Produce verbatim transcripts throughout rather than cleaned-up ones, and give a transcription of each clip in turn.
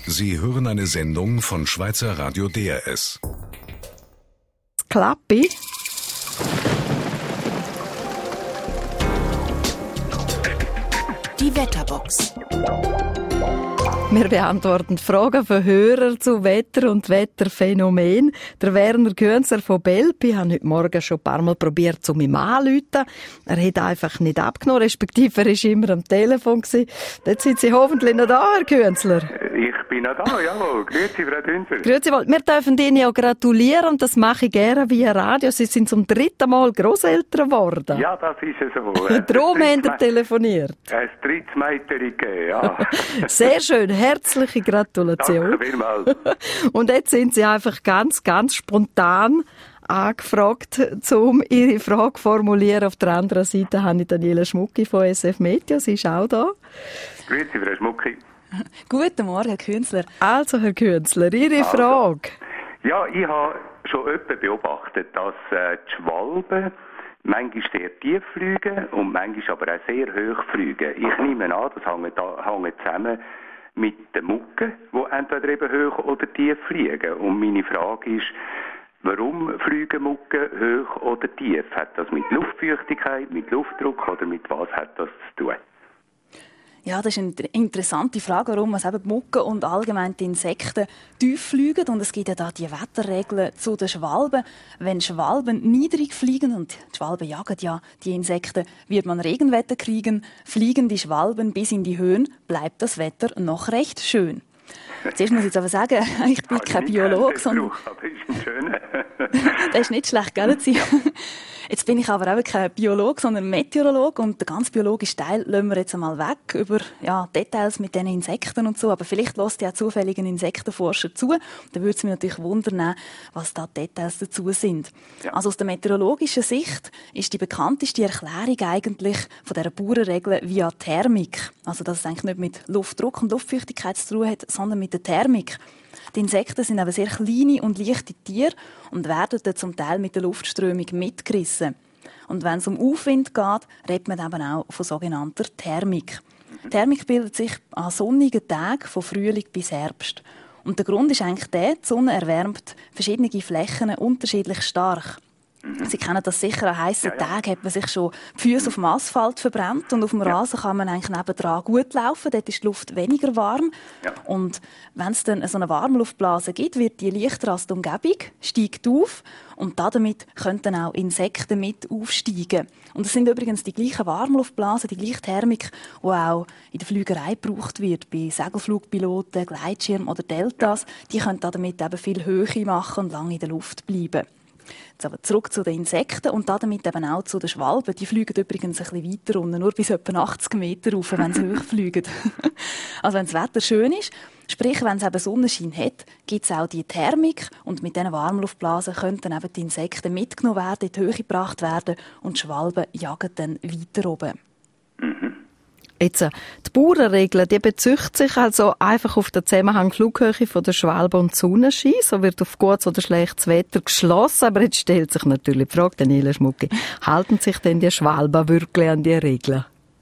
Sie hören eine Sendung von Schweizer Radio D R S. Klappi. Die Wetterbox. Wir beantworten Fragen von Hörern zu Wetter und Wetterphänomen. Der Werner Künzler von Belpi hat heute Morgen schon ein paar Mal probiert, um ihn anzurufen. Er hat einfach nicht abgenommen, respektive er war immer am Telefon. Jetzt sind Sie hoffentlich noch da, Herr Künzler. Ich bin noch da, jawohl. Grüezi, Frau Künzler. Grüezi wohl. Wir dürfen Ihnen ja gratulieren und das mache ich gerne via Radio. Sie sind zum dritten Mal Grosseltern geworden. Ja, das ist es so. Darum haben Sie telefoniert. Ein drittes Mädchen gegeben, ja. Sehr schön. Herzliche Gratulation. Danke vielmals. Und jetzt sind Sie einfach ganz, ganz spontan angefragt, um Ihre Frage zu formulieren. Auf der anderen Seite habe ich Daniela Schmucki von S F Meteo. Sie ist auch da. Grüezi, Frau Schmucki. Guten Morgen, Herr Künzler. Also, Herr Künzler, Ihre also, Frage. Ja, ich habe schon öfter beobachtet, dass äh, die Schwalben manchmal sehr tief fliegen und manchmal aber auch sehr hoch fliegen. Ich nehme an, das hängt, hängt zusammen mit den Mucken, die entweder eben hoch oder tief fliegen. Und meine Frage ist, warum fliegen Mucken hoch oder tief? Hat das mit Luftfeuchtigkeit, mit Luftdruck oder mit was hat das zu tun? Ja, das ist eine interessante Frage, warum es eben die Mucken und allgemein die Insekten tief fliegen. Und es gibt ja da die Wetterregeln zu den Schwalben. Wenn Schwalben niedrig fliegen, und die Schwalben jagen ja die Insekten, wird man Regenwetter kriegen. Fliegen die Schwalben bis in die Höhen, bleibt das Wetter noch recht schön. Zuerst muss ich jetzt aber sagen, ich bin kein Biologe, sondern... Aber ist ein schöner. Das ist nicht schlecht, gell? Jetzt bin ich aber auch kein Biologe, sondern Meteorologe und den ganz biologischen Teil lassen wir jetzt einmal weg über ja, Details mit diesen Insekten und so. Aber vielleicht lässt ja zufällig ein Insektenforscher zu. Dann würde es mich natürlich wundern, was da die Details dazu sind. Ja. Also aus der meteorologischen Sicht ist die bekannteste Erklärung eigentlich von dieser Bauernregel via Thermik. Also dass es eigentlich nicht mit Luftdruck und Luftfeuchtigkeit zu tun hat, sondern mit der Thermik. Die Insekten sind aber sehr kleine und leichte Tiere und werden dann zum Teil mit der Luftströmung mitgerissen. Und wenn es um Aufwind geht, redet man eben auch von sogenannter Thermik. Thermik bildet sich an sonnigen Tagen von Frühling bis Herbst. Und der Grund ist eigentlich der, die Sonne erwärmt verschiedene Flächen unterschiedlich stark. Sie kennen das sicher, an heissen ja, ja. Tagen hat man sich schon die Füße auf dem Asphalt verbrannt und auf dem ja. Rasen kann man eigentlich nebendran gut laufen, dort ist die Luft weniger warm. Ja. Und wenn es dann so eine Warmluftblase gibt, wird die leichter als die Umgebung, steigt auf und damit können dann auch Insekten mit aufsteigen. Und es sind übrigens die gleichen Warmluftblasen, die gleiche Thermik, die auch in der Flügerei gebraucht wird, bei Segelflugpiloten, Gleitschirm oder Deltas. Die können damit eben viel Höhe machen und lange in der Luft bleiben. Jetzt aber zurück zu den Insekten und damit eben auch zu den Schwalben. Die fliegen übrigens ein bisschen weiter unten, nur bis etwa achtzig Meter rauf, wenn sie hoch fliegen. Also wenn das Wetter schön ist, sprich wenn es eben Sonnenschein hat, gibt es auch die Thermik und mit diesen Warmluftblasen können dann eben die Insekten mitgenommen werden, in die Höhe gebracht werden und die Schwalben jagen dann weiter oben. Mhm. Jetzt, die Bauernregel, die bezücht sich also einfach auf den Zusammenhang Flughöhe von der Schwalbe und Sonnenschein. So wird auf gutes oder schlechtes Wetter geschlossen. Aber jetzt stellt sich natürlich die Frage, Daniela Schmucki, halten sich denn die Schwalben wirklich an die Regeln?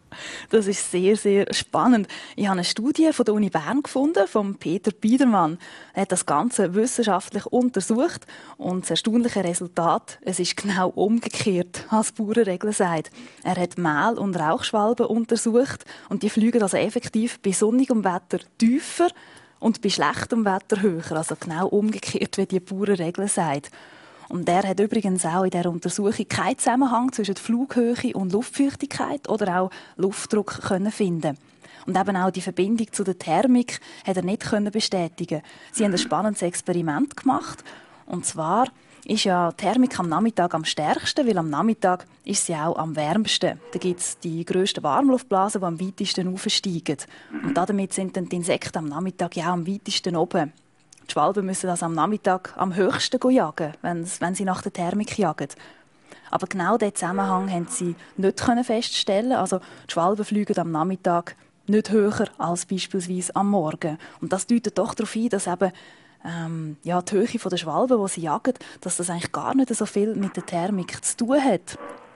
Das ist sehr, sehr spannend. Ich habe eine Studie von der Uni Bern gefunden, von Peter Biedermann. Er hat das Ganze wissenschaftlich untersucht und das erstaunliche Resultat, es ist genau umgekehrt, als die Bauernregel sagt. Er hat Mehl- und Rauchschwalben untersucht und die fliegen also effektiv bei sonnigem Wetter tiefer und bei schlechtem Wetter höher. Also genau umgekehrt, wie die Bauernregel sagt. Und er hat übrigens auch in dieser Untersuchung keinen Zusammenhang zwischen Flughöhe und Luftfeuchtigkeit oder auch Luftdruck können finden. Und eben auch die Verbindung zu der Thermik hat er nicht können bestätigen. Sie haben ein spannendes Experiment gemacht. Und zwar ist ja die Thermik am Nachmittag am stärksten, weil am Nachmittag ist sie auch am wärmsten. Da gibt es die grössten Warmluftblasen, die am weitesten aufsteigen. Und damit sind dann die Insekten am Nachmittag ja auch am weitesten oben. Die Schwalben müssen das am Nachmittag am höchsten jagen, wenn sie nach der Thermik jagen. Aber genau diesen Zusammenhang haben sie nicht feststellen. Also die Schwalben fliegen am Nachmittag nicht höher als beispielsweise am Morgen. Und das deutet doch darauf hin, dass eben ähm, ja, die Höhe der Schwalben, die sie jagen, dass das eigentlich gar nicht so viel mit der Thermik zu tun hat.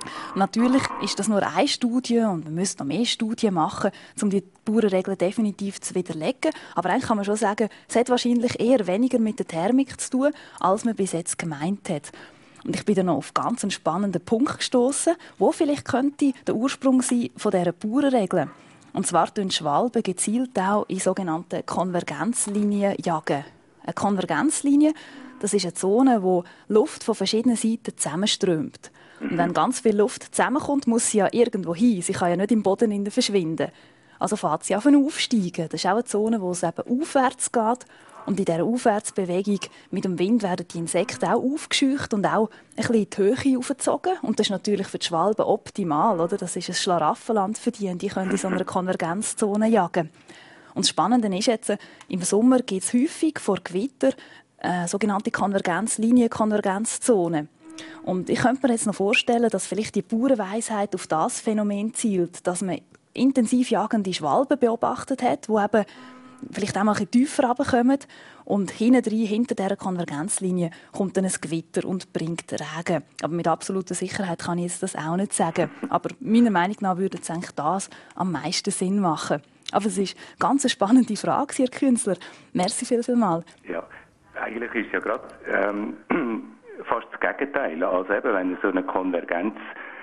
Natürlich ist das nur eine Studie und wir müssen noch mehr Studien machen, um die Bauernregeln definitiv zu widerlegen. Aber eigentlich kann man schon sagen, es hat wahrscheinlich eher weniger mit der Thermik zu tun, als man bis jetzt gemeint hat. Und ich bin dann noch auf ganz einen spannenden Punkt gestossen, wo vielleicht könnte der Ursprung sein von dieser Bauernregeln. Und zwar tun Schwalben gezielt auch in sogenannten Konvergenzlinien jagen. Eine Konvergenzlinie, das ist eine Zone, wo Luft von verschiedenen Seiten zusammenströmt. Und wenn ganz viel Luft zusammenkommt, muss sie ja irgendwo hin. Sie kann ja nicht im Boden verschwinden. Also fährt sie auf aufsteigen. Das ist auch eine Zone, wo es eben aufwärts geht. Und in dieser Aufwärtsbewegung mit dem Wind werden die Insekten auch aufgescheucht und auch ein bisschen in die Höhe aufgezogen. Und das ist natürlich für die Schwalben optimal. Oder? Das ist ein Schlaraffenland für die und die können in so einer Konvergenzzone jagen. Und das Spannende ist jetzt, im Sommer gibt es häufig vor Gewitter äh, sogenannte Konvergenzlinien, Konvergenzzonen. Und ich könnte mir jetzt noch vorstellen, dass vielleicht die Bauernweisheit auf das Phänomen zielt, dass man intensiv jagende Schwalben beobachtet hat, die eben vielleicht auch mal ein bisschen tiefer runterkommen. Und hinten rein, hinter dieser Konvergenzlinie, kommt dann ein Gewitter und bringt Regen. Aber mit absoluter Sicherheit kann ich jetzt das auch nicht sagen. Aber meiner Meinung nach würde jetzt eigentlich das am meisten Sinn machen. Aber es ist eine ganz spannende Frage, Herr Künzler. Merci viel, viel mal. Ja, eigentlich ist ja gerade ähm, fast das Gegenteil. Also eben, wenn es so eine Konvergenz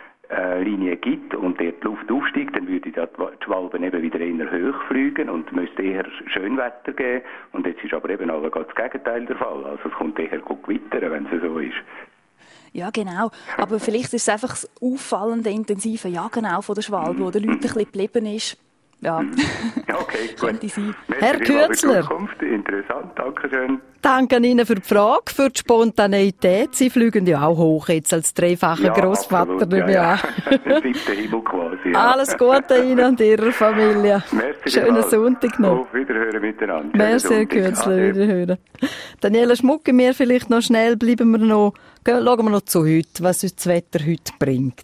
Linie gibt und dort die Luft aufsteigt, dann würde die Schwalben eben wieder eher hoch fliegen und müsste eher Schönwetter geben. Und jetzt ist aber eben aber das Gegenteil der Fall. Also es kommt eher gewittern, wenn es so ist. Ja, genau. Aber vielleicht ist es einfach das auffallende, intensive Jagen auch von der Schwalbe, wo den Leuten ein bisschen geblieben ist. Ja, okay, könnte sein. Herr Kürzler. Interessant, danke schön. Danke Ihnen für die Frage, für die Spontaneität. Sie fliegen ja auch hoch jetzt als dreifacher ja, Grossvater. Absolut, ja, ja. Siebter Himmel quasi. Ja. Alles Gute Ihnen und Ihrer Familie. Merci Schönen Sonntag noch. Auf Wiederhören miteinander. Merci, Herr Kürzler, Wiederhören. Daniela Schmucke, wir vielleicht noch schnell, bleiben wir noch, schauen wir noch zu heute, was uns das Wetter heute bringt.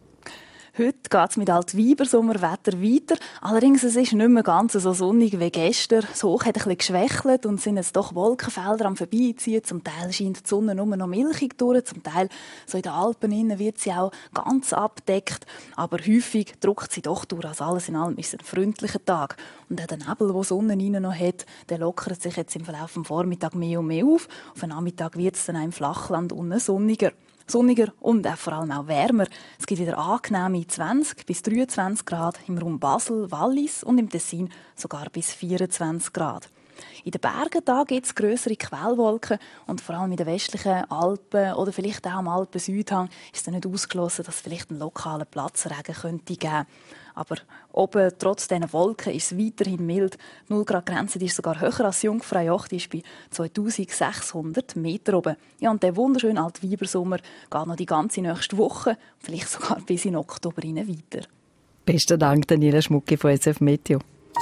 Heute geht es mit Altweibersommerwetter weiter. Allerdings es ist nicht mehr ganz so sonnig wie gestern. Das Hoch hat ein bisschen geschwächelt und sind jetzt doch Wolkenfelder am Vorbeiziehen. Zum Teil scheint die Sonne nur noch milchig durch. Zum Teil so in den Alpen innen wird sie auch ganz abgedeckt. Aber häufig drückt sie doch durch. Also alles in allem ist es ein freundlicher Tag. Und auch der Nebel, den die Sonne innen noch hat, der lockert sich jetzt im Verlauf des Vormittags mehr und mehr auf. Auf den Nachmittag wird es dann auch im Flachland unten sonniger. Sonniger und auch vor allem auch wärmer. Es gibt wieder angenehme zwanzig bis dreiundzwanzig Grad im Raum Basel, Wallis und im Tessin sogar bis vierundzwanzig Grad. In den Bergen da gibt es grössere Quellwolken und vor allem in den westlichen Alpen oder vielleicht auch am Alpen-Südhang ist es nicht ausgeschlossen, dass es vielleicht einen lokalen Platzregen könnte geben. Aber oben, trotz diesen Wolken, ist es weiterhin mild. Die null Grad Grenze ist sogar höher als Jungfraujoch, die ist bei zweitausendsechshundert Meter oben. Ja, und der wunderschöne Altweibersommer geht noch die ganze nächste Woche, vielleicht sogar bis in Oktober hinein weiter. Besten Dank, Daniela Schmucke von S F Meteo.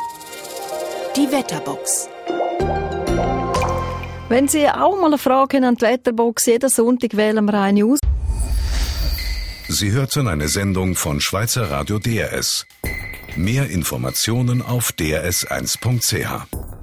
Die Wetterbox. Wenn Sie auch mal eine Frage haben an die Wetterbox, jeden Sonntag wählen wir eine aus. Sie hörten eine Sendung von Schweizer Radio D R S. Mehr Informationen auf d r s eins punkt c h.